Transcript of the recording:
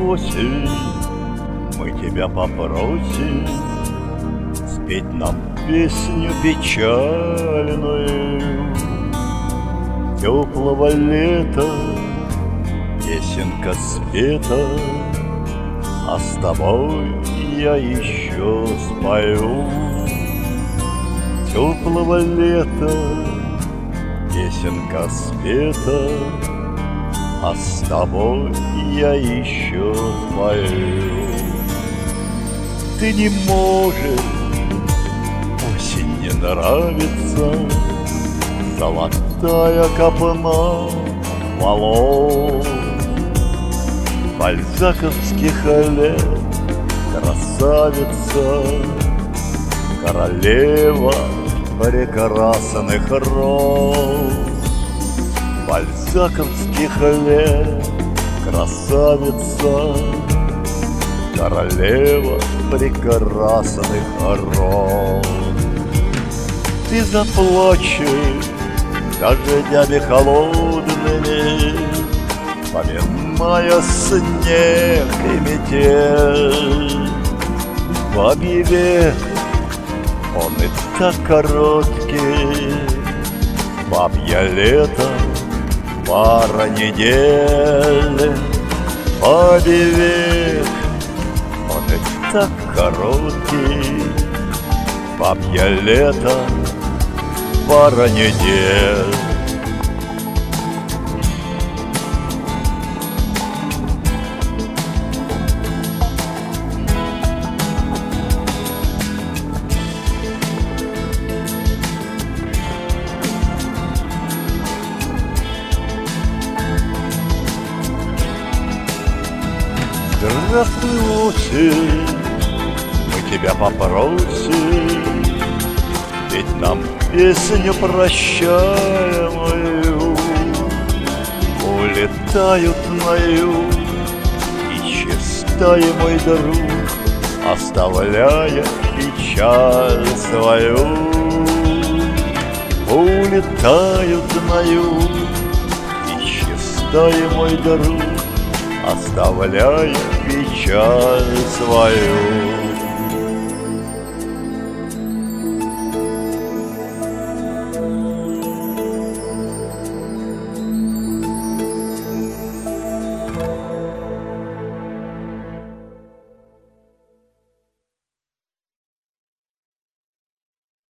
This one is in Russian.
осень, мы тебя попросим спеть нам песню печальную. Теплого лета песенка спета, а с тобой я еще спою. Теплого лета песенка спета, а с тобой я еще спою. Ты не можешь, осень не нравится, золотая копна волос бальзаковских лет, красавица, королева прекрасных роз. Бальзаковских лет, красавица, королева прекрасных роз. Ты заплачешь дождями холодными, поминая снег и метель. Бабий век, он и так короткий, бабье лето, пара недель. Бабий век, он и так короткий, бабье лето, пара недель. Здравствуй, осень, мы тебя попросим петь нам песню прощаемую. Улетают на юг, и чистая, мой друг, оставляя печаль свою. Улетают на юг, и чистая, мой друг, оставляя печаль свою.